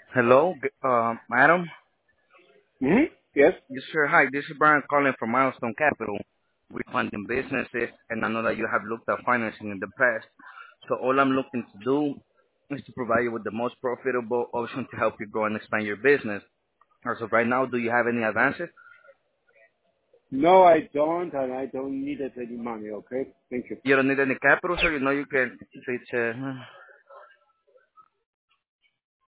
Hello, madam. Yes. Yes, sir. Hi, this is Brian calling from Milestone Capital. We're funding businesses, and I know that you have looked at financing in the past. So all I'm looking to do is to provide you with the most profitable option to help you grow and expand your business. As of right now, do you have any advances? No, I don't, and I don't need it any money. Okay. Thank you. You don't need any capital, so you know you can reach.